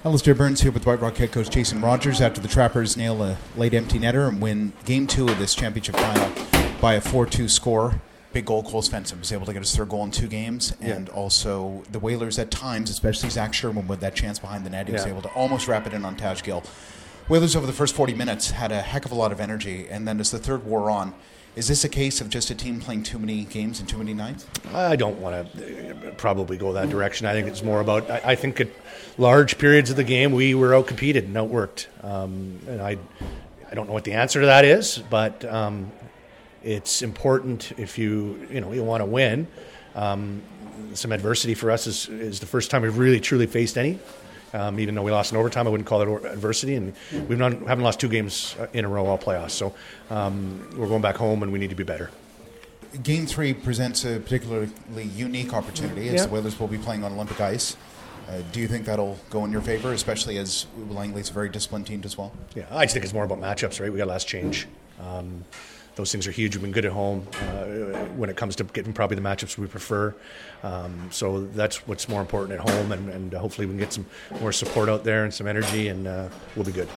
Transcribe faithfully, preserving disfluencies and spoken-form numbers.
Alistair Burns here with White Rock head coach Jason Rogers after the Trappers nail a late empty netter and win game two of this championship final by a four two score. Big goal. Cole Svensson was able to get his third goal in two games, and yeah. also the Whalers at times, especially Zach Sherman with that chance behind the net, he yeah. was able to almost wrap it in on Taj Gill. Whalers over the first forty minutes had a heck of a lot of energy, and then as the third wore on, is this a case of just a team playing too many games and too many nights? I don't want to probably go that direction. I think it's more about, I, I think at large periods of the game we were outcompeted and outworked. Um, and I I don't know what the answer to that is, but um, it's important if you, you know, you want to win. Um, some adversity for us is, is the first time we've really truly faced any. Um, even though we lost in overtime, I wouldn't call it adversity, and we've not haven't lost two games in a row all playoffs. So um, we're going back home, and we need to be better. Game three presents a particularly unique opportunity, as yeah. the Whalers will be playing on Olympic ice. Uh, do you think that'll go in your favor, especially as Langley's a very disciplined team as well? Yeah, I just think it's more about matchups, right? We got last change. Um, those things are huge. We've been good at home uh, when it comes to getting probably the matchups we prefer. Um, so that's what's more important at home, and, and hopefully we can get some more support out there and some energy, and uh, we'll be good.